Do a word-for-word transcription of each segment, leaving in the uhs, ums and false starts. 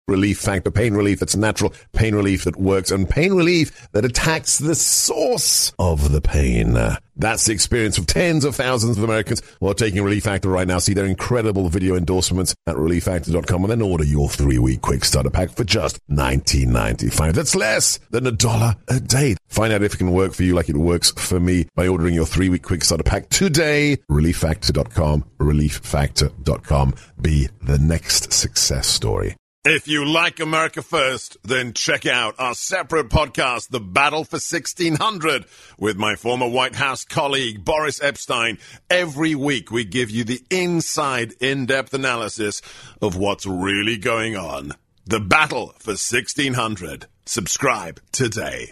Relief Factor. Pain relief that's natural, pain relief that works, and pain relief that attacks the source of the pain. That's the experience of tens of thousands of Americans who are taking Relief Factor right now. See their incredible video endorsements at relief factor dot com and then order your three-week quick starter pack for just nineteen ninety-five. That's less than a dollar a day. Find out if it can work for you like it works for me by ordering your three-week quick starter pack today. relief factor dot com. relief factor dot com. Be the next success story. If you like America First, then check out our separate podcast, The Battle for sixteen hundred, with my former White House colleague, Boris Epstein. Every week, we give you the inside, in-depth analysis of what's really going on. The Battle for sixteen hundred. Subscribe today.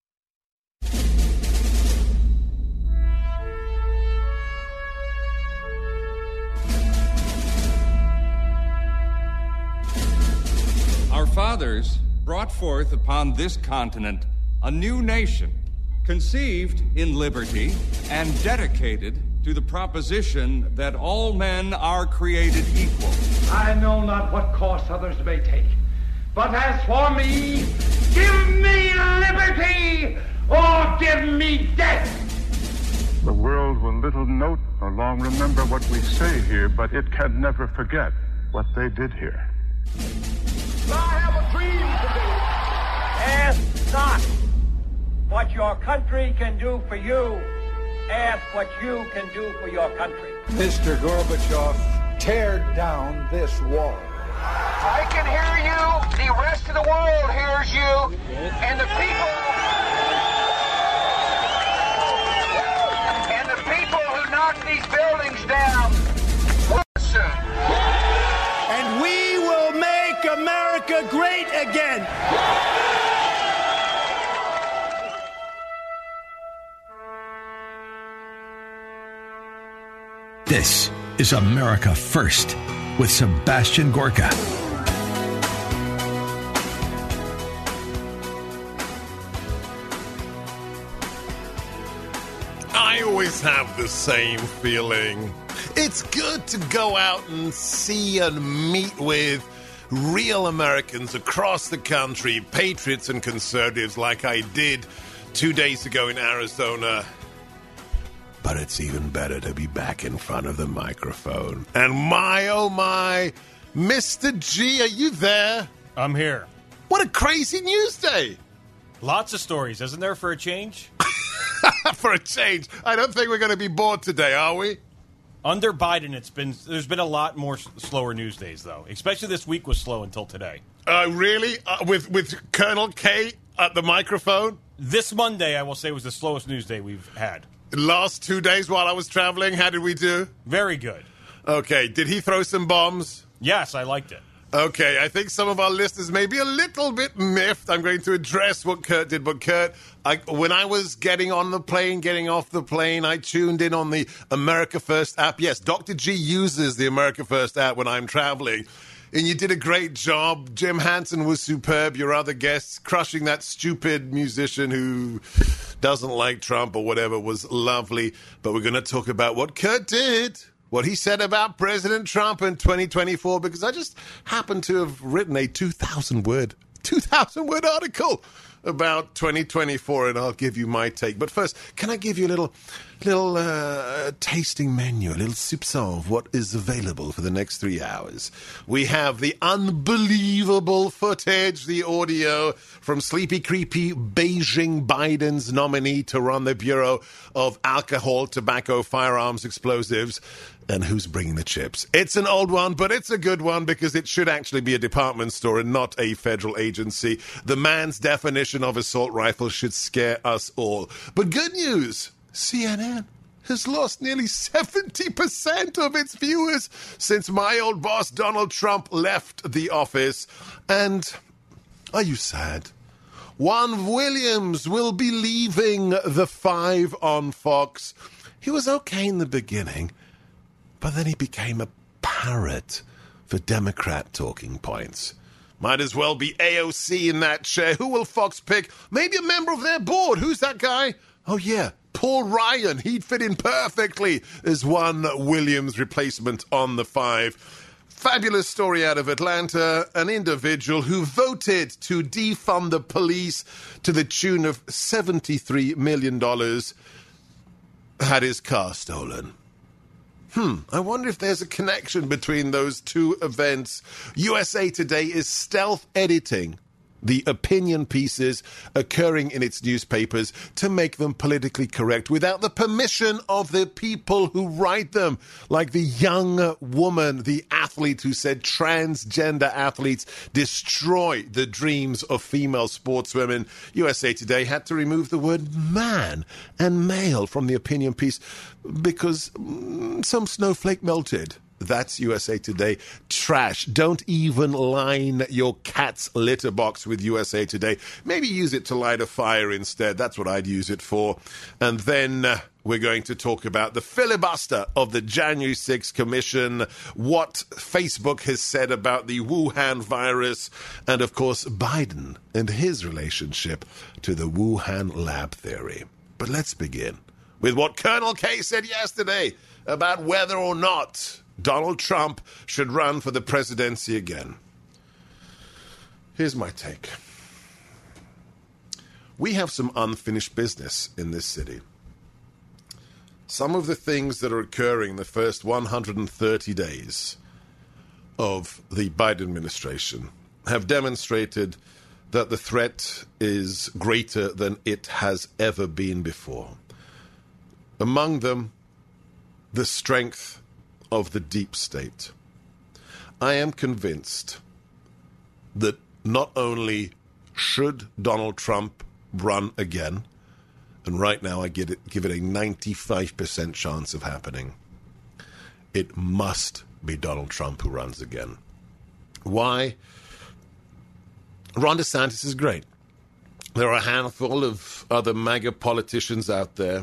Our fathers brought forth upon this continent a new nation, conceived in liberty and dedicated to the proposition that all men are created equal. I know not what course others may take, but as for me, give me liberty or give me death. The world will little note nor long remember what we say here, but it can never forget what they did here. I have a dream today. Ask not what your country can do for you. Ask what you can do for your country. Mister Gorbachev, tear down this wall. I can hear you. The rest of the world hears you. And the people... And the people who knock these buildings down will listen. And we will make America great again. This is America First with Sebastian Gorka. I always have the same feeling. It's good to go out and see and meet with real Americans across the country, patriots and conservatives like I did two days ago in Arizona. But it's even better to be back in front of the microphone. And my, oh my, Mister G, are you there? I'm here. What a crazy news day. Lots of stories, isn't there, for a change? For a change. I don't think we're going to be bored today, are we? Under Biden, it's been there's been a lot more s- slower news days, though. Especially this week was slow until today. Uh, really? Uh, with, with Colonel K at the microphone? This Monday, I will say, was the slowest news day we've had. Last two days while I was traveling, how did we do? Very good. Okay, did he throw some bombs? Yes, I liked it. Okay, I think some of our listeners may be a little bit miffed. I'm going to address what Kurt did. But Kurt, I, when I was getting on the plane, getting off the plane, I tuned in on the America First app. Yes, Doctor G uses the America First app when I'm traveling. And you did a great job. Jim Hansen was superb. Your other guests, crushing that stupid musician who doesn't like Trump or whatever, was lovely. But we're going to talk about what Kurt did, what he said about President Trump in twenty twenty-four, because I just happened to have written a two thousand word article about twenty twenty-four, and I'll give you my take. But first, can I give you a little little uh, tasting menu, a little soupçon of what is available for the next three hours? We have the unbelievable footage, the audio from Sleepy Creepy Beijing Biden's nominee to run the Bureau of Alcohol, Tobacco, Firearms, Explosives. And who's bringing the chips? It's an old one, but it's a good one because it should actually be a department store and not a federal agency. The man's definition of assault rifle should scare us all. But good news, C N N has lost nearly seventy percent of its viewers since my old boss Donald Trump left the office. And are you sad? Juan Williams will be leaving the Five on Fox. He was okay in the beginning, but then he became a parrot for Democrat talking points. Might as well be A O C in that chair. Who will Fox pick? Maybe a member of their board. Who's that guy? Oh, yeah, Paul Ryan. He'd fit in perfectly as one Williams replacement on the Five. Fabulous story out of Atlanta. An individual who voted to defund the police to the tune of seventy-three million dollars had his car stolen. Hmm, I wonder if there's a connection between those two events. U S A Today is stealth editing the opinion pieces occurring in its newspapers to make them politically correct without the permission of the people who write them, like the young woman, the athlete who said transgender athletes destroy the dreams of female sportswomen. U S A Today had to remove the word man and male from the opinion piece because mm, some snowflake melted. That's U S A Today. Trash. Don't even line your cat's litter box with U S A Today. Maybe use it to light a fire instead. That's what I'd use it for. And then uh, we're going to talk about the filibuster of the January sixth Commission, what Facebook has said about the Wuhan virus, and, of course, Biden and his relationship to the Wuhan lab theory. But let's begin with what Colonel K said yesterday about whether or not Donald Trump should run for the presidency again. Here's my take. We have some unfinished business in this city. Some of the things that are occurring the first one hundred thirty days of the Biden administration have demonstrated that the threat is greater than it has ever been before. Among them, the strength of the deep state. I am convinced that not only should Donald Trump run again, and right now I give it, give it a ninety-five percent chance of happening, it must be Donald Trump who runs again. Why? Ron DeSantis is great. There are a handful of other MAGA politicians out there,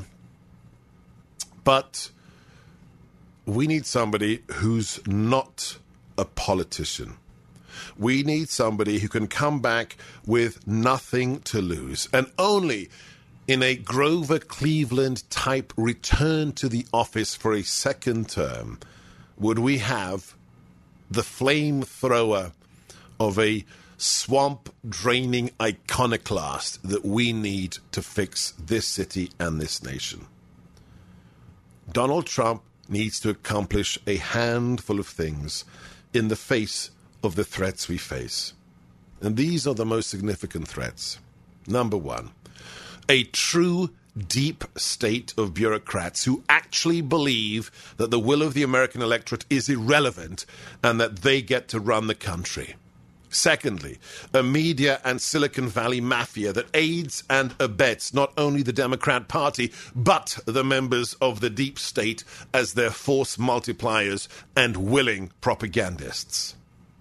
but we need somebody who's not a politician. We need somebody who can come back with nothing to lose. And only in a Grover Cleveland type return to the office for a second term would we have the flamethrower of a swamp-draining iconoclast that we need to fix this city and this nation. Donald Trump needs to accomplish a handful of things in the face of the threats we face. And these are the most significant threats. Number one, a true deep state of bureaucrats who actually believe that the will of the American electorate is irrelevant and that they get to run the country. Secondly, a media and Silicon Valley mafia that aids and abets not only the Democrat Party, but the members of the deep state as their force multipliers and willing propagandists.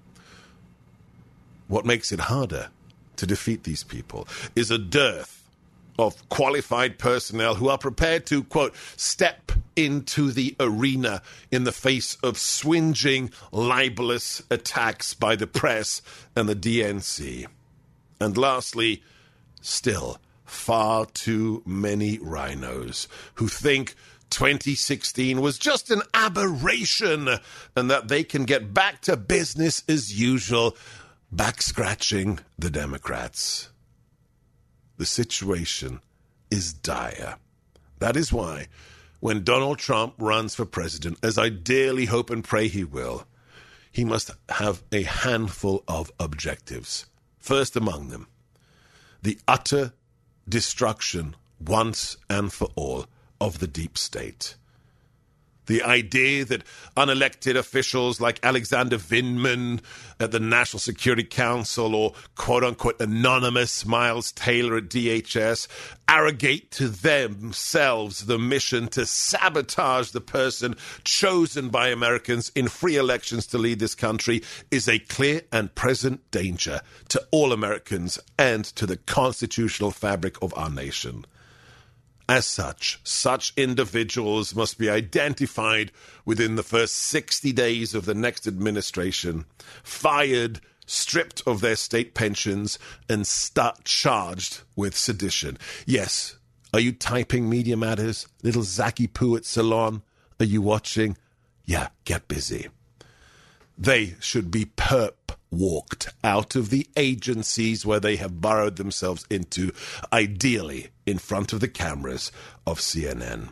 What makes it harder to defeat these people is a dearth of qualified personnel who are prepared to, quote, step into the arena in the face of swinging, libelous attacks by the press and the D N C. And lastly, still far too many rhinos who think twenty sixteen was just an aberration and that they can get back to business as usual, back-scratching the Democrats. The situation is dire. That is why, when Donald Trump runs for president, as I dearly hope and pray he will, he must have a handful of objectives. First among them, the utter destruction, once and for all, of the deep state. The idea that unelected officials like Alexander Vindman at the National Security Council or quote-unquote anonymous Miles Taylor at D H S arrogate to themselves the mission to sabotage the person chosen by Americans in free elections to lead this country is a clear and present danger to all Americans and to the constitutional fabric of our nation. As such, such individuals must be identified within the first sixty days of the next administration, fired, stripped of their state pensions, and start charged with sedition. Yes, are you typing Media Matters? Little Zacky Poo at Salon? Are you watching? Yeah, get busy. They should be perp walked out of the agencies where they have burrowed themselves into, ideally in front of the cameras of C N N.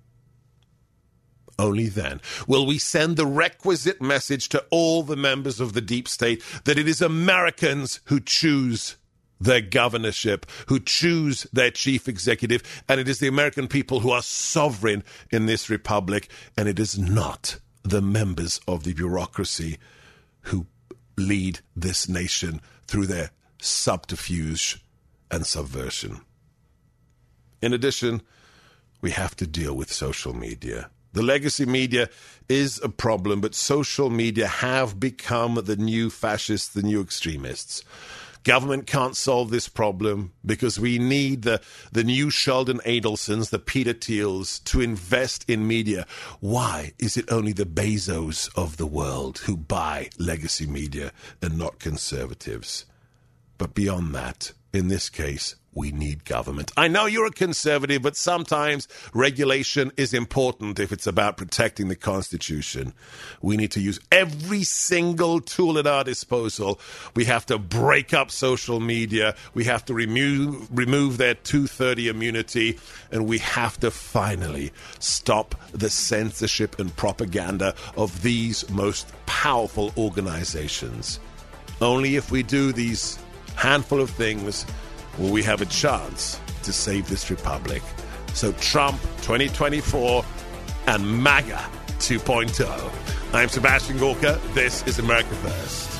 Only then will we send the requisite message to all the members of the deep state that it is Americans who choose their governorship, who choose their chief executive, and it is the American people who are sovereign in this republic, and it is not the members of the bureaucracy who lead this nation through their subterfuge and subversion. In addition, we have to deal with social media. The legacy media is a problem, but social media have become the new fascists, the new extremists. Government can't solve this problem because we need the, the new Sheldon Adelsons, the Peter Thiels, to invest in media. Why is it only the Bezos of the world who buy legacy media and not conservatives? But beyond that, in this case, we need government. I know you're a conservative, but sometimes regulation is important if it's about protecting the Constitution. We need to use every single tool at our disposal. We have to break up social media. We have to remove, remove their two thirty immunity. And we have to finally stop the censorship and propaganda of these most powerful organizations. Only if we do these handful of things will we have a chance to save this republic. So Trump twenty twenty-four and MAGA two point oh. I'm Sebastian Gorka. This is America First.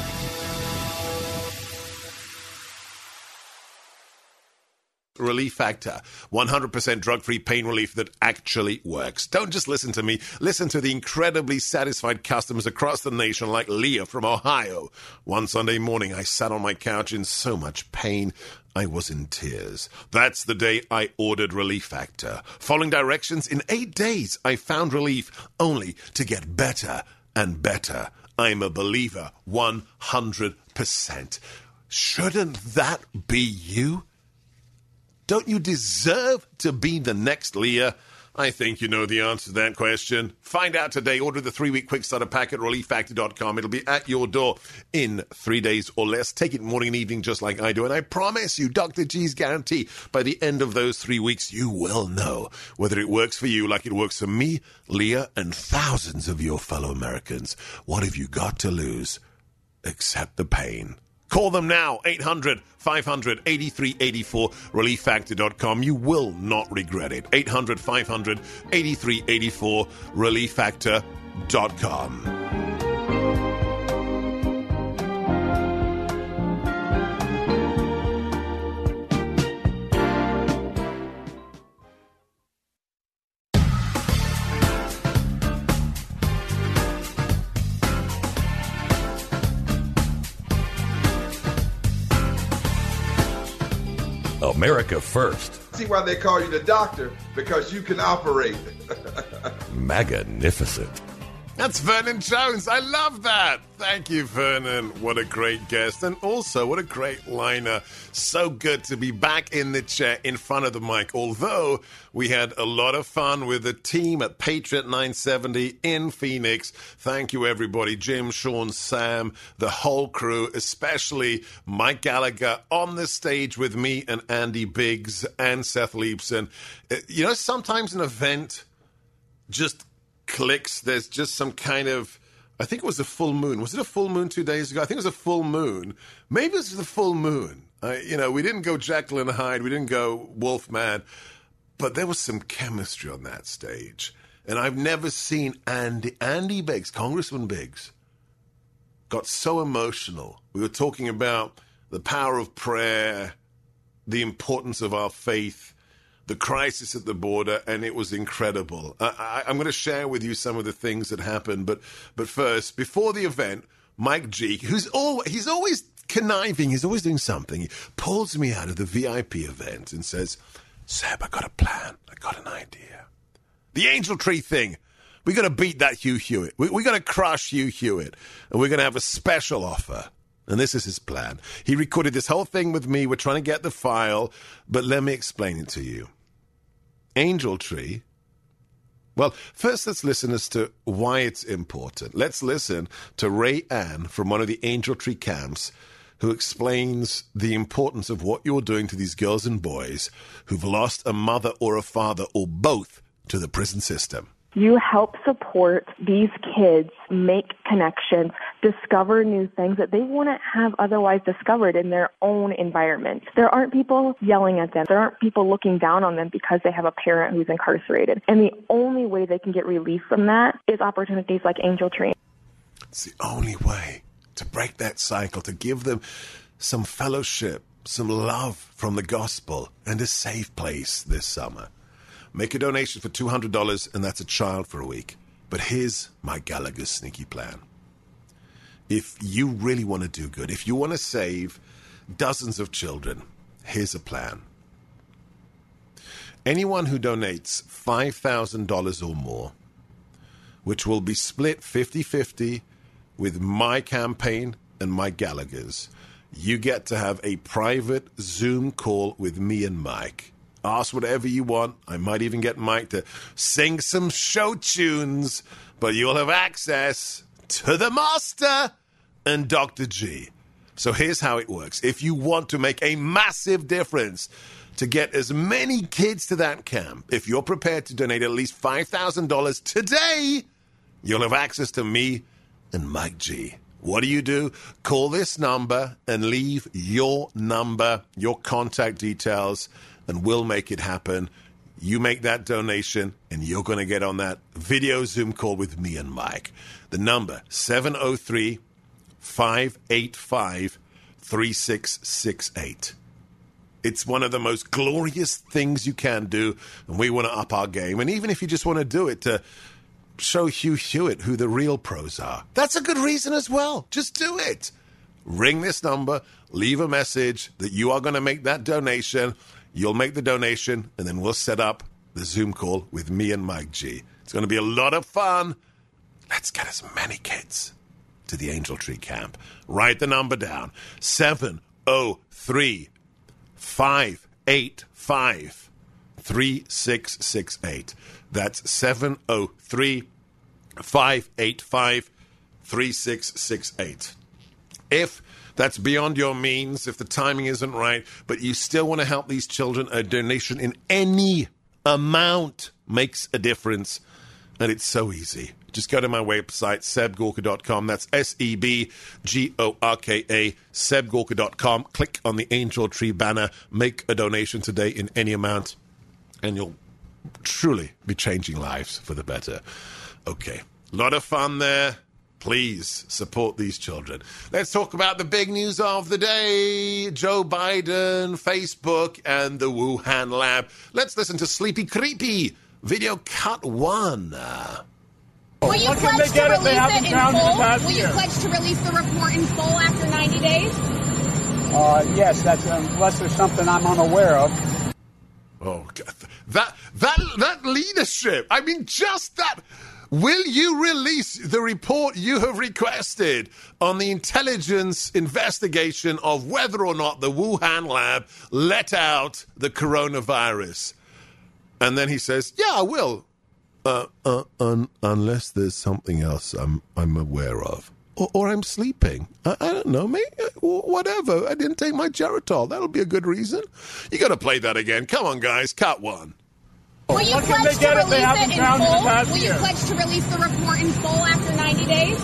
Relief Factor, one hundred percent drug-free pain relief that actually works. Don't just listen to me. Listen to the incredibly satisfied customers across the nation like Leah from Ohio. One Sunday morning, I sat on my couch in so much pain, I was in tears. That's the day I ordered Relief Factor. Following directions, in eight days, I found relief only to get better and better. I'm a believer, one hundred percent. Shouldn't that be you? Don't you deserve to be the next Leah? I think you know the answer to that question. Find out today. Order the three-week quick starter pack at relief factor dot com. It'll be at your door in three days or less. Take it morning and evening just like I do. And I promise you, Doctor G's guarantee, by the end of those three weeks, you will know whether it works for you like it works for me, Leah, and thousands of your fellow Americans. What have you got to lose except the pain? Call them now, eight hundred, five hundred, eighty-three eighty-four, relief factor dot com. You will not regret it. eight hundred, five hundred, eighty-three eighty-four, relief factor dot com. America First. See why they call you the doctor? Because you can operate. Magnificent. That's Vernon Jones. I love that. Thank you, Vernon. What a great guest. And also, what a great liner. So good to be back in the chair in front of the mic. Although we had a lot of fun with the team at Patriot nine seventy in Phoenix. Thank you, everybody. Jim, Sean, Sam, the whole crew, especially Mike Gallagher on the stage with me and Andy Biggs and Seth Leibson. You know, sometimes an event just clicks. There's just some kind of, I think it was a full moon. Was it a full moon two days ago? I think it was a full moon. Maybe it was the full moon. Uh, you know, we didn't go Jekyll and Hyde. We didn't go Wolfman. But there was some chemistry on that stage. And I've never seen Andy, Andy Biggs, Congressman Biggs, got so emotional. We were talking about the power of prayer, the importance of our faith, the crisis at the border, and it was incredible. I, I, I'm going to share with you some of the things that happened, but but first, before the event, Mike G, who's all he's always conniving, he's always doing something. He pulls me out of the V I P event and says, "Seb, I got a plan. I got an idea. The Angel Tree thing. We got to beat that Hugh Hewitt. We, we got to crush Hugh Hewitt, and we're going to have a special offer." And this is his plan. He recorded this whole thing with me. We're trying to get the file, but let me explain it to you. Angel Tree Well, first let's listen as to why it's important. Let's listen to Ray Ann from one of the Angel Tree camps who explains the importance of what you're doing to these girls and boys who've lost a mother or a father or both to the prison system. You help support these kids make connections, discover new things that they wouldn't have otherwise discovered in their own environment. There aren't people yelling at them. There aren't people looking down on them because they have a parent who's incarcerated. And the only way they can get relief from that is opportunities like Angel Tree. It's the only way to break that cycle, to give them some fellowship, some love from the gospel, and a safe place this summer. Make a donation for two hundred dollars, and that's a child for a week. But here's my Gallagher sneaky plan. If you really want to do good, if you want to save dozens of children, here's a plan. Anyone who donates five thousand dollars or more, which will be split fifty-fifty with my campaign and my Gallagher's, you get to have a private Zoom call with me and Mike. Ask whatever you want. I might even get Mike to sing some show tunes, but you'll have access to the master and Doctor G. So here's how it works. If you want to make a massive difference to get as many kids to that camp, if you're prepared to donate at least five thousand dollars today, you'll have access to me and Mike G. What do you do? Call this number and leave your number, your contact details, and we'll make it happen. You make that donation, and you're going to get on that video Zoom call with me and Mike. The number, seven oh three, five eight five, three six six eight. It's one of the most glorious things you can do, and we want to up our game. And even if you just want to do it to show Hugh Hewitt who the real pros are, that's a good reason as well. Just do it. Ring this number, leave a message that you are going to make that donation. You'll make the donation, and then we'll set up the Zoom call with me and Mike G. It's going to be a lot of fun. Let's get as many kids to the Angel Tree camp. Write the number down, seven oh three, five eight five, three six six eight. That's seven oh three, five eight five, three six six eight. If that's beyond your means, if the timing isn't right, but you still want to help these children, a donation in any amount makes a difference. And it's so easy. Just go to my website, seb gorka dot com. That's S E B G O R K A, seb gorka dot com. Click on the Angel Tree banner. Make a donation today in any amount, and you'll truly be changing lives for the better. Okay, a lot of fun there. Please support these children. Let's talk about the big news of the day. Joe Biden, Facebook, and the Wuhan lab. Let's listen to Sleepy Creepy. Video cut one. Will you pledge to release it in full? Will you pledge to release the report in full after ninety days? Uh, yes, that's unless there's something I'm unaware of. Oh, God. That, that, that leadership. I mean, just that. Will you release the report you have requested on the intelligence investigation of whether or not the Wuhan lab let out the coronavirus? And then he says, yeah, I will. Uh, uh, un- unless there's something else I'm I'm aware of. Or, or I'm sleeping. I, I don't know, maybe, whatever. I didn't take my Geritol. That'll be a good reason. You got to play that again. Come on, guys. Cut one. Will you pledge to release it in full? Will you pledge to release the report in full after ninety days?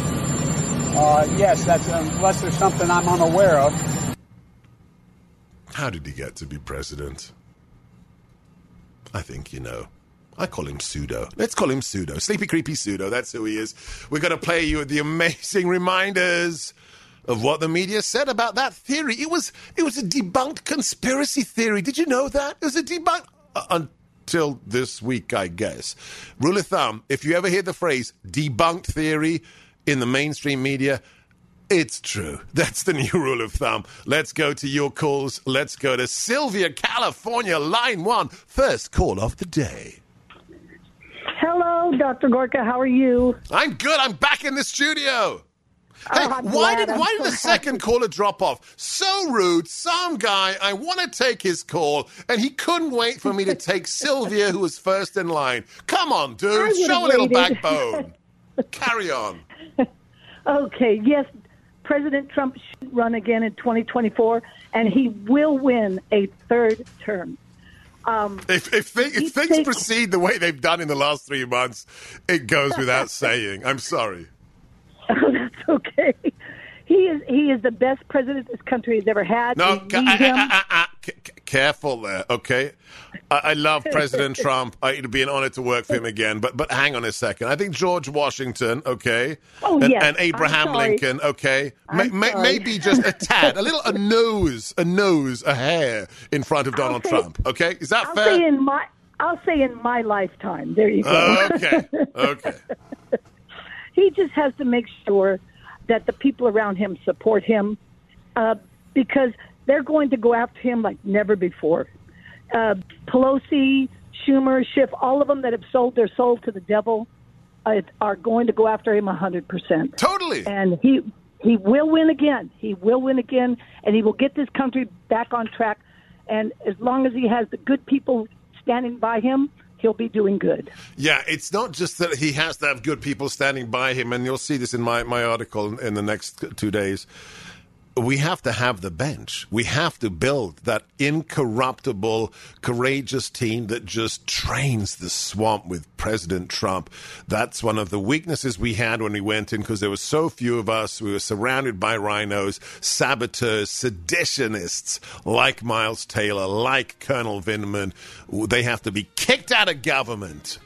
Uh, yes, that's unless there's something I'm unaware of. How did he get to be president? I think you know. I call him Pseudo. Let's call him Pseudo. Sleepy, creepy Pseudo. That's who he is. We're going to play you with the amazing reminders of what the media said about that theory. It was it was a debunked conspiracy theory. Did you know that? It was a debunked... Uh, Till this week, I guess. Rule of thumb, if you ever hear the phrase debunked theory in the mainstream media, it's true. That's the new rule of thumb. Let's go to your calls. Let's go to Sylvia, California, line one. First call of the day. Hello, Doctor Gorka. How are you? I'm good. I'm back in the studio. Hey, I'm why glad. did I'm why so did the happy. second caller drop off? So rude. Some guy, I want to take his call, and he couldn't wait for me to take Sylvia, who was first in line. Come on, I dude. would've Show a little waited. backbone. Carry on. Okay, yes, President Trump should run again in twenty twenty-four, and he will win a third term. Um, If, if, thi- if things takes- proceed the way they've done in the last three months, it goes without saying. I'm sorry. Oh, that's okay. He is he is the best president this country has ever had. No, We ca- need ah, him. ah, ah, ah, c- c- careful there, okay? I, I love President Trump. I, it'd be an honor to work for him again. But but hang on a second. I think George Washington, okay, Oh, and, yes. and Abraham I'm sorry. Lincoln, okay, may, I'm may, sorry. maybe just a tad, a little, a nose, a nose, a hair in front of Donald say- Trump. Okay, is that I'll fair? say in my I'll say in my lifetime. There you go. Okay, okay. He just has to make sure that the people around him support him, uh, because they're going to go after him like never before. Uh, Pelosi, Schumer, Schiff, all of them that have sold their soul to the devil uh, are going to go after him one hundred percent. Totally. And he he will win again. He will win again, and he will get this country back on track. And as long as he has the good people standing by him, he'll be doing good. Yeah, it's not just that he has to have good people standing by him, and you'll see this in my, my article in, in the next two days. We have to have the bench. We have to build that incorruptible, courageous team that just trains the swamp with President Trump. That's one of the weaknesses we had when we went in, because there were so few of us. We were surrounded by rhinos, saboteurs, seditionists like Miles Taylor, like Colonel Vindman. They have to be kicked out of government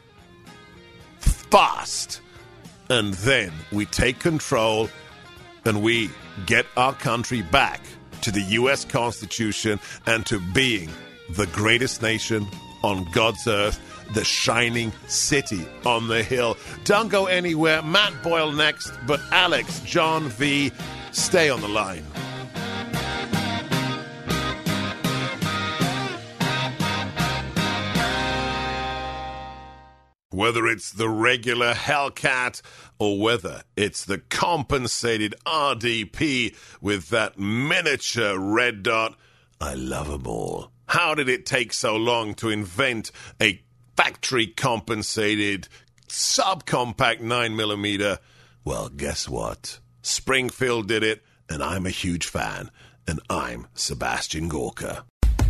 fast. And then we take control and we get our country back to the U S Constitution and to being the greatest nation on God's earth, the shining city on the hill. Don't go anywhere. Matt Boyle next, but Alex, John V, stay on the line. Whether it's the regular Hellcat or whether it's the compensated R D P with that miniature red dot, I love them all. How did it take so long to invent a factory-compensated subcompact nine millimeter? Well, guess what? Springfield did it, and I'm a huge fan, and I'm Sebastian Gorka.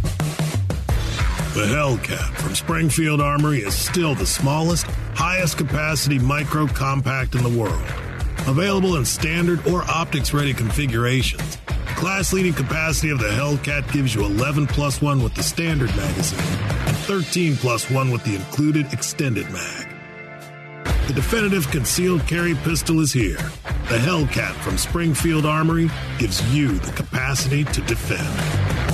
The Hellcat from Springfield Armory is still the smallest, highest capacity micro compact in the world. Available in standard or optics-ready configurations. The class-leading capacity of the Hellcat gives you eleven plus one with the standard magazine and thirteen plus one with the included extended mag. The definitive concealed carry pistol is here. The Hellcat from Springfield Armory gives you the capacity to defend.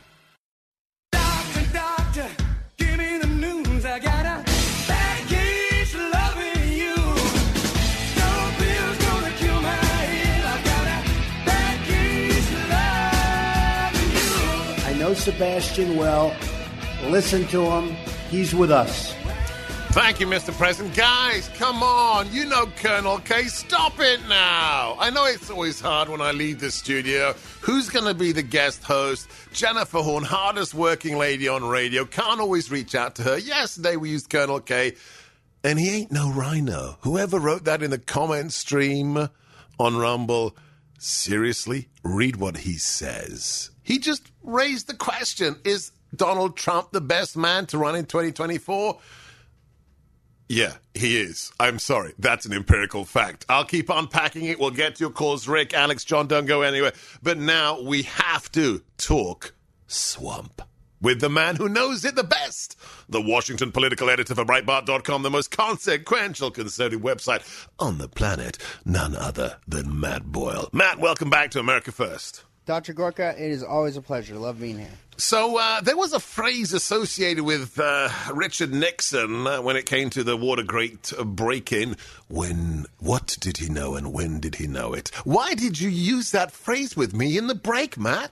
Know Sebastian well. Listen to him. He's with us. Thank you, Mister President. Guys, come on. You know Colonel K. Stop it now. I know it's always hard when I leave the studio. Who's going to be the guest host? Jennifer Horn, hardest working lady on radio. Can't always reach out to her. Yesterday we used Colonel K. And he ain't no rhino. Whoever wrote that in the comment stream on Rumble, seriously, read what he says. He just raised the question, is Donald Trump the best man to run in twenty twenty-four? Yeah, he is. I'm sorry. That's an empirical fact. I'll keep unpacking it. We'll get to your calls. Rick, Alex, John, don't go anywhere. But now we have to talk swamp with the man who knows it the best. The Washington political editor for Breitbart dot com, the most consequential conservative website on the planet. None other than Matt Boyle. Matt, welcome back to America First. Doctor Gorka, it is always a pleasure. Love being here. So uh, there was a phrase associated with uh, Richard Nixon uh, when it came to the Watergate uh, break-in. When, what did he know and when did he know it? Why did you use that phrase with me in the break, Matt?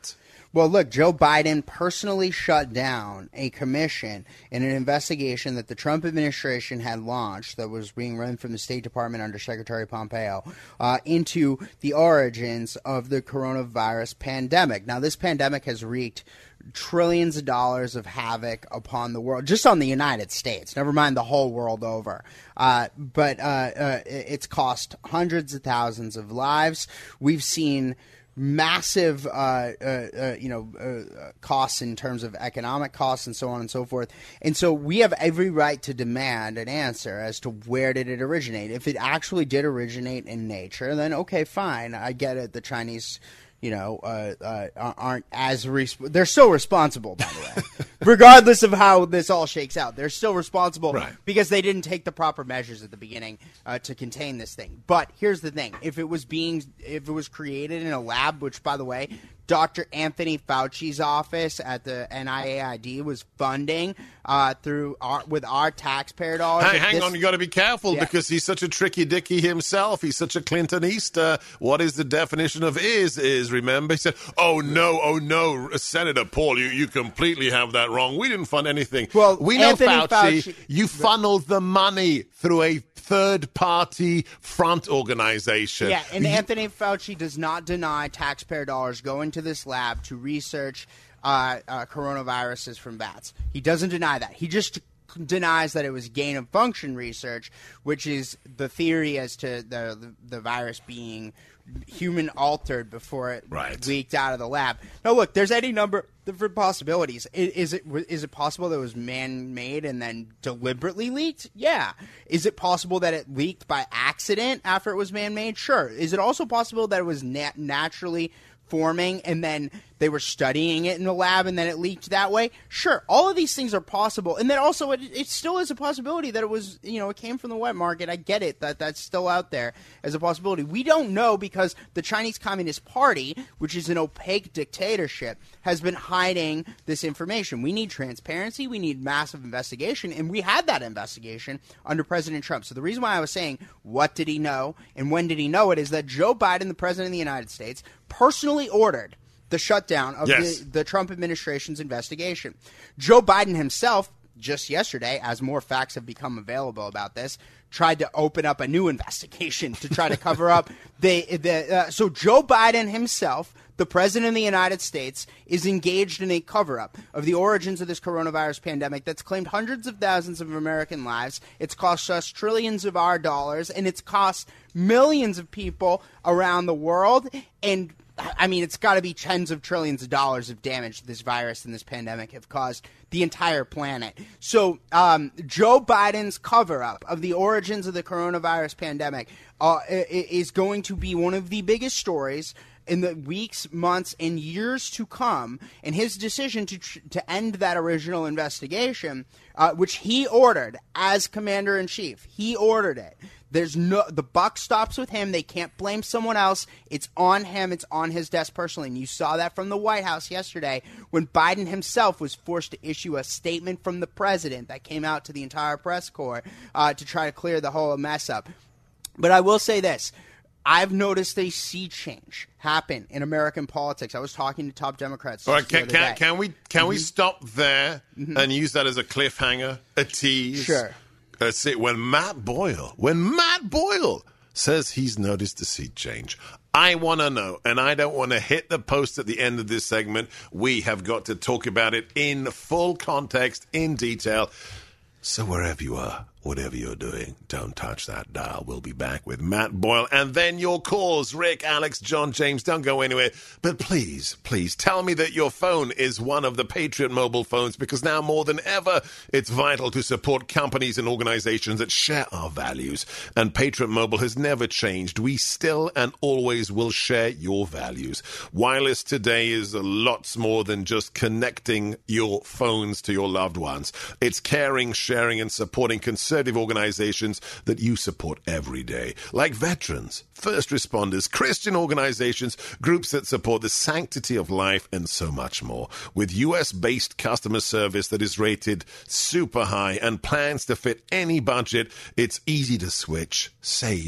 Well, look, Joe Biden personally shut down a commission in an investigation that the Trump administration had launched that was being run from the State Department under Secretary Pompeo uh, into the origins of the coronavirus pandemic. Now, this pandemic has wreaked trillions of dollars of havoc upon the world, just on the United States, never mind the whole world over. Uh, but uh, uh, it's cost hundreds of thousands of lives. We've seen massive, uh, uh, uh, you know, uh, costs in terms of economic costs and so on and so forth. And so we have every right to demand an answer as to where did it originate. If it actually did originate in nature, then okay, fine. I get it. The Chinese, you know, uh, uh, aren't as res- they're still responsible, by the way, regardless of how this all shakes out. They're still responsible right. because they didn't take the proper measures at the beginning uh, to contain this thing. But here's the thing: if it was being, if it was created in a lab, which, by the way, Doctor Anthony Fauci's office at the N I A I D was funding uh, through our, with our taxpayer dollars. Hey, hang this, on, you got to be careful yeah. because he's such a tricky dicky himself. He's such a Clintonista. What is the definition of is is? Remember, he said, "Oh no, oh no, Senator Paul, you, you completely have that wrong. We didn't fund anything." Well, we know Anthony Fauci, Fauci. You funneled the money through a third-party front organization. Yeah, and you, Anthony Fauci does not deny taxpayer dollars going to this lab to research uh, uh, coronaviruses from bats. He doesn't deny that. He just denies that it was gain-of-function research, which is the theory as to the the, the virus being human-altered before it right. leaked out of the lab. Now, look, there's any number of different possibilities. Is, is it is it possible that it was man-made and then deliberately leaked? Yeah. Is it possible that it leaked by accident after it was man-made? Sure. Is it also possible that it was nat- naturally forming and then they were studying it in the lab and then it leaked that way? Sure. All of these things are possible. And then also it, it still is a possibility that it was, you know, it came from the wet market. I get it that that's still out there as a possibility. We don't know because the Chinese Communist Party, which is an opaque dictatorship, has been hiding this information. We need transparency. We need massive investigation. And we had that investigation under President Trump. So the reason why I was saying what did he know and when did he know it is that Joe Biden, the president of the United States, personally ordered the shutdown of yes. the, the Trump administration's investigation. Joe Biden himself, just yesterday, as more facts have become available about this, tried to open up a new investigation to try to cover up the, the uh, so Joe Biden himself, the president of the United States, is engaged in a cover-up of the origins of this coronavirus pandemic that's claimed hundreds of thousands of American lives. It's cost us trillions of our dollars, and it's cost millions of people around the world. And, I mean, it's got to be tens of trillions of dollars of damage this virus and this pandemic have caused the entire planet. So um, Joe Biden's cover-up of the origins of the coronavirus pandemic uh, is going to be one of the biggest stories in the weeks, months, and years to come, and his decision to tr- to end that original investigation, uh, which he ordered as commander-in-chief. He ordered it. There's no the buck stops with him. They can't blame someone else. It's on him. It's on his desk personally. And you saw that from the White House yesterday when Biden himself was forced to issue a statement from the president that came out to the entire press corps uh, to try to clear the whole mess up. But I will say this. I've noticed a sea change happen in American politics. I was talking to top Democrats. All right, the can, other can, day. can we can mm-hmm. we stop there mm-hmm. and use that as a cliffhanger, a tease? Sure. Uh, see, when Matt Boyle, when Matt Boyle says he's noticed a sea change, I want to know, and I don't want to hit the post at the end of this segment. We have got to talk about it in full context, in detail. So wherever you are, whatever you're doing, don't touch that dial. We'll be back with Matt Boyle. And then your calls, Rick, Alex, John, James, don't go anywhere. But please, please tell me that your phone is one of the Patriot Mobile phones, because now more than ever, it's vital to support companies and organizations that share our values. And Patriot Mobile has never changed. We still and always will share your values. Wireless today is lots more than just connecting your phones to your loved ones. It's caring, sharing, and supporting conservative organizations that you support every day, like veterans, first responders, Christian organizations, groups that support the sanctity of life, and so much more. With U S-based customer service that is rated super high and plans to fit any budget, it's easy to switch, save,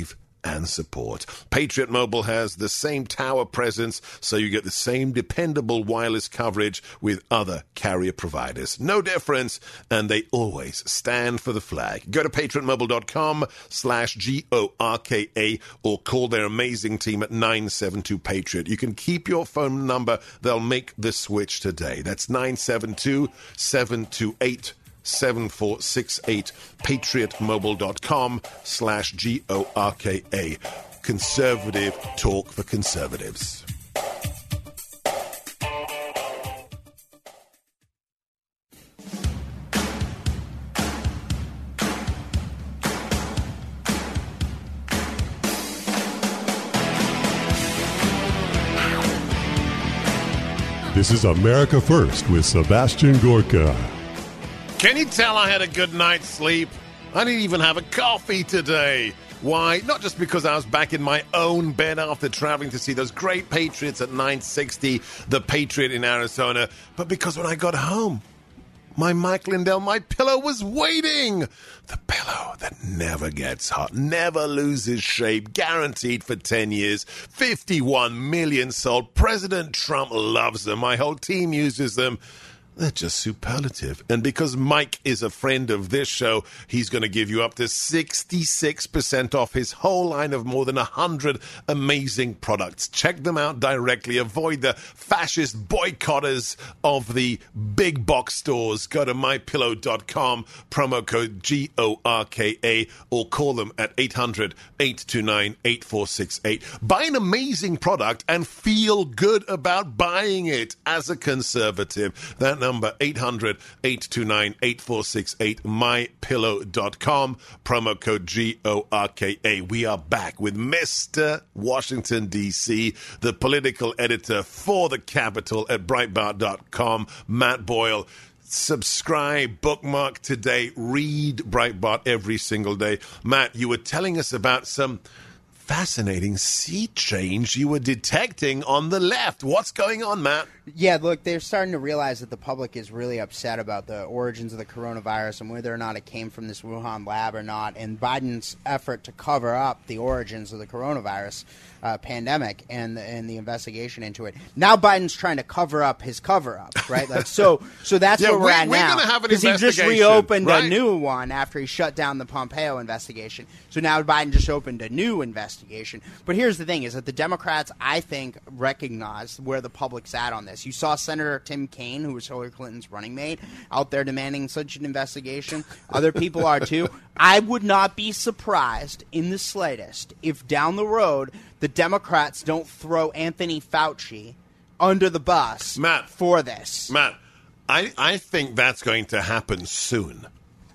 and support. Patriot Mobile has the same tower presence, so you get the same dependable wireless coverage with other carrier providers. No difference, and they always stand for the flag. Go to patriotmobile.com slash G O R K A or call their amazing team at nine seven two Patriot. You can keep your phone number. They'll make the switch today. That's nine seven two, seven two eight, seven four six eight, patriotmobile.com slash G O R K A. Conservative talk for conservatives. This is America First with Sebastian Gorka. Can you tell I had a good night's sleep? I didn't even have a coffee today. Why? Not just because I was back in my own bed after traveling to see those great Patriots at nine sixty, the Patriot in Arizona, but because when I got home, my Mike Lindell, my pillow was waiting. The pillow that never gets hot, never loses shape, guaranteed for ten years, fifty-one million sold. President Trump loves them. My whole team uses them. They're just superlative. And because Mike is a friend of this show, he's going to give you up to sixty-six percent off his whole line of more than one hundred amazing products. Check them out directly. Avoid the fascist boycotters of the big box stores. Go to my pillow dot com, promo code G O R K A, or call them at eight hundred, eight two nine, eight four six eight. Buy an amazing product and feel good about buying it as a conservative. That number, eight hundred, eight two nine, eight four six eight, my pillow dot com, promo code G O R K A. We are back with Mister Washington, D C, the political editor for the Capitol at Breitbart dot com, Matt Boyle. Subscribe, bookmark today, read Breitbart every single day. Matt, you were telling us about some fascinating sea change you were detecting on the left. What's going on, Matt? Yeah, look, they're starting to realize that the public is really upset about the origins of the coronavirus and whether or not it came from this Wuhan lab or not, and Biden's effort to cover up the origins of the coronavirus uh, pandemic and, and the investigation into it. Now Biden's trying to cover up his cover-up, right? Like, so so that's yeah, where we're, we're at we're now. Have an because he just reopened right? a new one after he shut down the Pompeo investigation. So now Biden just opened a new investigation. But here's the thing, is that the Democrats, I think, recognize where the public's at on this. You saw Senator Tim Kaine, who was Hillary Clinton's running mate, out there demanding such an investigation. Other people are too. I would not be surprised in the slightest if down the road the Democrats don't throw Anthony Fauci under the bus Matt, for this. Matt, I, I think that's going to happen soon.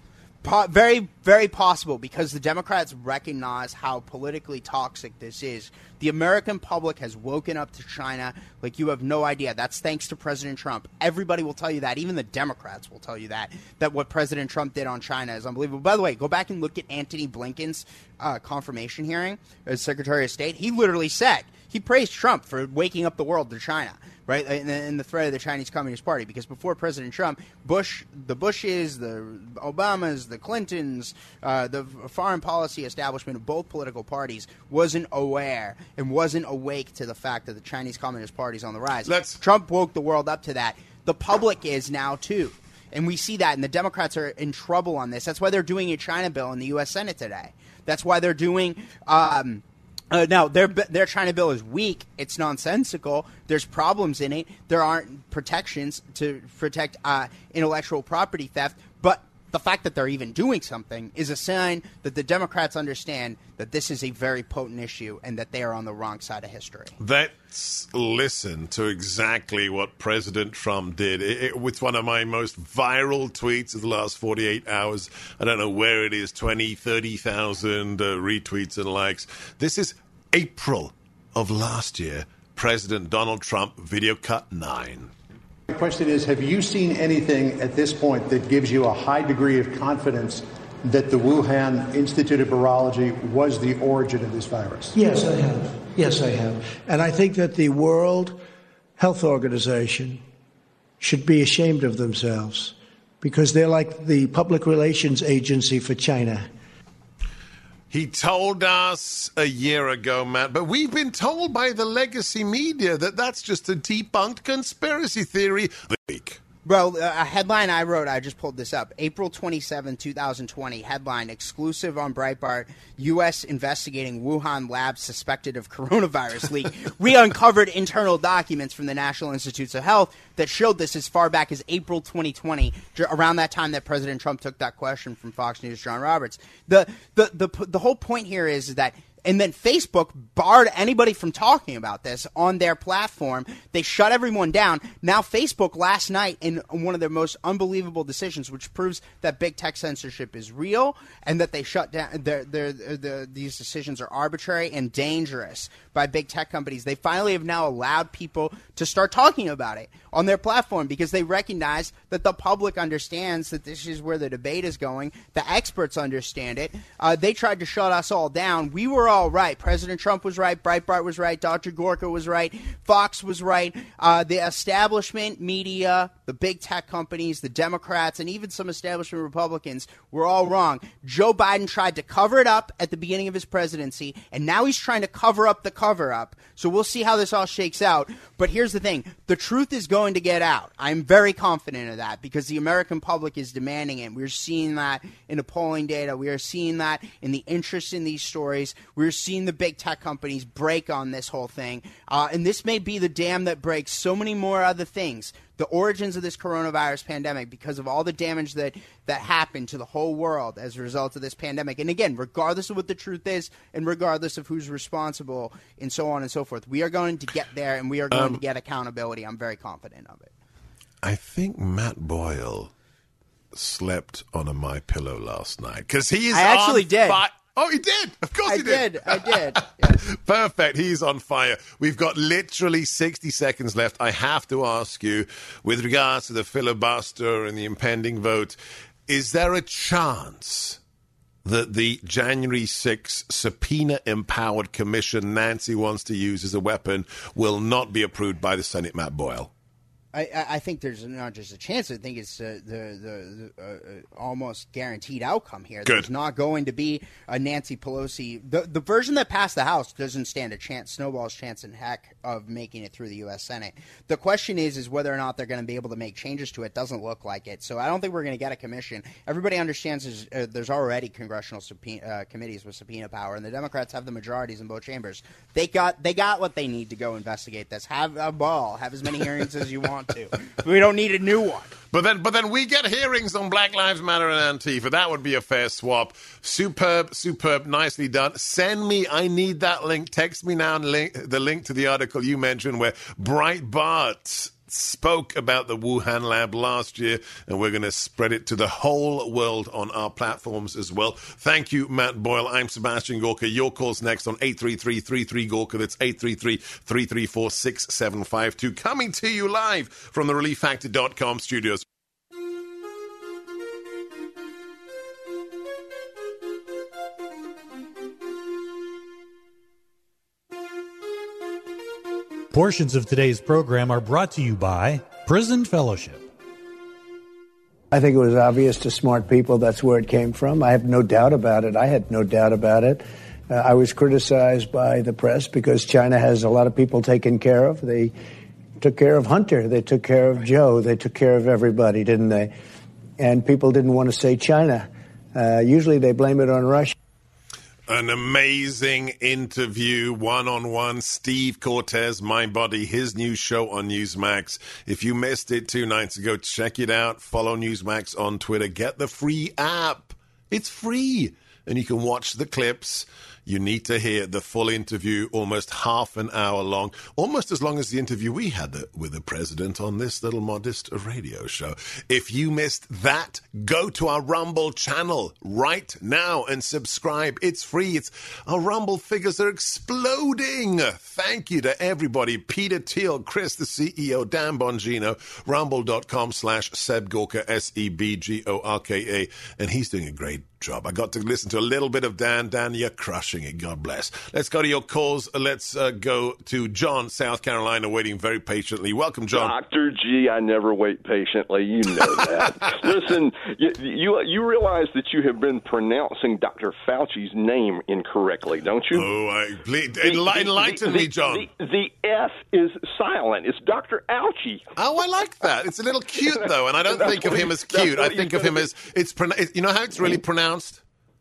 Po- very, very possible, because the Democrats recognize how politically toxic this is. The American public has woken up to China like you have no idea. That's thanks to President Trump. Everybody will tell you that. Even the Democrats will tell you that, that what President Trump did on China is unbelievable. By the way, go back and look at Antony Blinken's uh, confirmation hearing as Secretary of State. He literally said, he praised Trump for waking up the world to China, right, in the, in the threat of the Chinese Communist Party. Because before President Trump, Bush, the Bushes, the Obamas, the Clintons, uh, the foreign policy establishment of both political parties wasn't aware and wasn't awake to the fact that the Chinese Communist Party is on the rise. Let's- Trump woke the world up to that. The public is now, too. And we see that, and the Democrats are in trouble on this. That's why they're doing a China bill in the U S Senate today. That's why they're doing... Um, Uh, now, their their China bill is weak. It's nonsensical. There's problems in it. There aren't protections to protect uh, intellectual property theft. But the fact that they're even doing something is a sign that the Democrats understand that this is a very potent issue and that they are on the wrong side of history. Let's listen to exactly what President Trump did. It, it, it's one of my most viral tweets of the last forty-eight hours. I don't know where it is, twenty, thirty thousand uh, retweets and likes. This is April of last year. President Donald Trump, video cut nine. The question is, have you seen anything at this point that gives you a high degree of confidence that the Wuhan Institute of Virology was the origin of this virus? Yes, I have. Yes, I have. And I think that the World Health Organization should be ashamed of themselves, because they're like the public relations agency for China. He told us a year ago, Matt, but we've been told by the legacy media that that's just a debunked conspiracy theory. The week. Bro, a headline I wrote, I just pulled this up. April twenty-seventh, twenty twenty, headline, exclusive on Breitbart, U S investigating Wuhan lab suspected of coronavirus leak. We uncovered internal documents from the National Institutes of Health that showed this as far back as April twenty twenty, around that time that President Trump took that question from Fox News' John Roberts. The, the, the, the whole point here is that And then Facebook barred anybody from talking about this on their platform. They shut everyone down. Now Facebook last night, in one of their most unbelievable decisions, which proves that big tech censorship is real and that they shut down, their, their, their, these decisions are arbitrary and dangerous by big tech companies. They finally have now allowed people to start talking about it on their platform because they recognize that the public understands that this is where the debate is going. The experts understand it. Uh, they tried to shut us all down. We were all right. President Trump was right. Breitbart was right. Doctor Gorka was right. Fox was right. Uh, the establishment media, the big tech companies, the Democrats, and even some establishment Republicans were all wrong. Joe Biden tried to cover it up at the beginning of his presidency, and now he's trying to cover up the cover-up. So we'll see how this all shakes out. But here's the thing. The truth is going to get out. I'm very confident of that because the American public is demanding it. We're seeing that in the polling data. We are seeing that in the interest in these stories. We're seeing the big tech companies break on this whole thing. Uh, and this may be the dam that breaks so many more other things. The origins of this coronavirus pandemic, because of all the damage that, that happened to the whole world as a result of this pandemic. And again, regardless of what the truth is and regardless of who's responsible and so on and so forth, we are going to get there and we are going um, to get accountability. I'm very confident of it. I think Matt Boyle slept on a My Pillow last night because he is I actually on did. Fi- Oh, he did. Of course I he did. did. I did. Yes. Perfect. He's on fire. We've got literally sixty seconds left. I have to ask you, with regards to the filibuster and the impending vote, is there a chance that the January sixth subpoena-empowered commission Nancy wants to use as a weapon will not be approved by the Senate, Matt Boyle? I, I think there's not just a chance. I think it's uh, the, the, the uh, almost guaranteed outcome here. Good. There's not going to be a Nancy Pelosi. The, the version that passed the House doesn't stand a chance, snowball's chance in heck of making it through the U S Senate. The question is, is whether or not they're going to be able to make changes to it. Doesn't look like it. So I don't think we're going to get a commission. Everybody understands there's, uh, there's already congressional subpoena, uh, committees with subpoena power, and the Democrats have the majorities in both chambers. They got they got what they need to go investigate this. Have a ball. Have as many hearings as you want to. We don't need a new one. But then, but then we get hearings on Black Lives Matter and Antifa. That would be a fair swap. Superb, superb, nicely done. Send me, I need that link. Text me now link, the link to the article you mentioned where Breitbart spoke about the Wuhan lab last year, and we're going to spread it to the whole world on our platforms as well. Thank you, Matt Boyle. I'm Sebastian Gorka. Your call's next on eight three three, three three, Gorka. That's eight three three, three three four, six seven five two. Coming to you live from the relief factor dot com studios. Portions of today's program are brought to you by Prison Fellowship. I think it was obvious to smart people that's where it came from. I have no doubt about it. I had no doubt about it. Uh, I was criticized by the press because China has a lot of people taken care of. They took care of Hunter. They took care of Joe. They took care of everybody, didn't they? And people didn't want to say China. Uh, usually they blame it on Russia. An amazing interview, one-on-one. Steve Cortez, My Body, his new show on Newsmax. If you missed it two nights ago, check it out. Follow Newsmax on Twitter. Get the free app. It's free. And you can watch the clips. You need to hear the full interview, almost half an hour long, almost as long as the interview we had the, with the president on this little modest radio show. If you missed that, go to our Rumble channel right now and subscribe. It's free. It's our Rumble figures are exploding. Thank you to everybody. Peter Thiel, Chris, the C E O, Dan Bongino, rumble.com slash Seb Gorka, S E B G O R K A. And he's doing a great job. I got to listen to a little bit of Dan. Dan, you're crushing watching it. God bless. Let's go to your calls. Let's uh, go to John, South Carolina, waiting very patiently. Welcome, John. Doctor G, I never wait patiently. You know that. Listen, you, you you realize that you have been pronouncing Doctor Fauci's name incorrectly, don't you? Oh, I please, enlighten, enlighten the, me, John. The, the F is silent. It's Doctor Ouchie. Oh, I like that. It's a little cute, though, and I don't think of him as cute. I think of him as, it's. You know how it's really pronounced?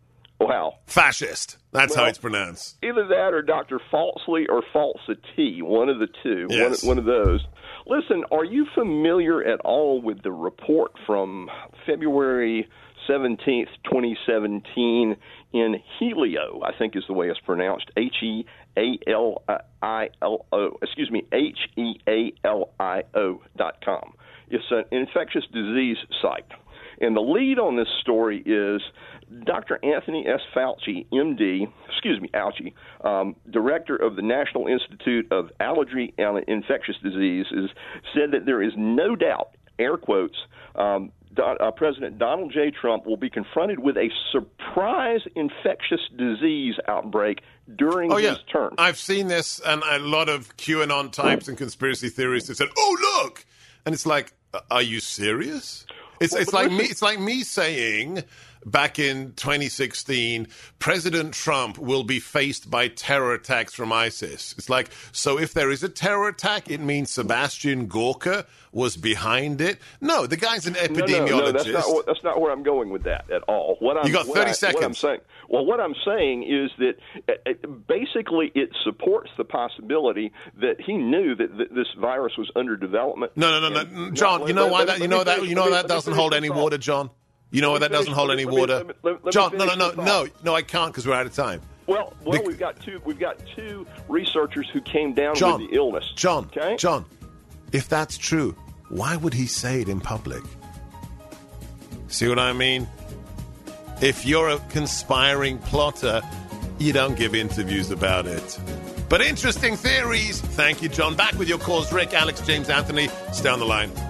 Wow. Fascist. That's well, how it's pronounced. Either that or Doctor Falsely or Falsity, one of the two, yes. one, one of those. Listen, are you familiar at all with the report from February seventeenth, twenty seventeen in Helio, I think is the way it's pronounced, H E A L I L O, excuse me, H E A L I O dot com. It's an infectious disease site. And the lead on this story is Doctor Anthony S. Fauci, M D, excuse me, Fauci, um, director of the National Institute of Allergy and Infectious Diseases, said that there is no doubt, air quotes, um, Don, uh, President Donald J. Trump will be confronted with a surprise infectious disease outbreak during oh, his yeah. term. I've seen this, and a lot of QAnon types and conspiracy theorists have said, oh, look! And it's like, are you serious? It's Well, it's but like listen- me. It's like me saying back in twenty sixteen, President Trump will be faced by terror attacks from ISIS. It's like, so if there is a terror attack, it means Sebastian Gorka was behind it. No, the guy's an epidemiologist. No, no, no, that's not, wh- that's not where I'm going with that at all. What I'm, You got what thirty I- seconds. What I'm saying, well, what I'm saying is that uh, uh, basically it supports the possibility that he knew that th- this virus was under development. No, no, no, And- no, John. no, You know let- why let- that? let You me know that? finish- You know let me- that let me doesn't finish hold this any thought. water, John. You know why Let that me doesn't finish- hold let any me- let me- water, let me- let me John. No, no, finish no, this no, thought. no. I can't because we're out of time. Well, well, Bec- we've got two. We've got two researchers who came down John, with the illness. John, okay? John. If that's true, why would he say it in public? See what I mean? If you're a conspiring plotter, you don't give interviews about it. But interesting theories. Thank you, John. Back with your calls, Rick, Alex, James, Anthony. Stay on the line.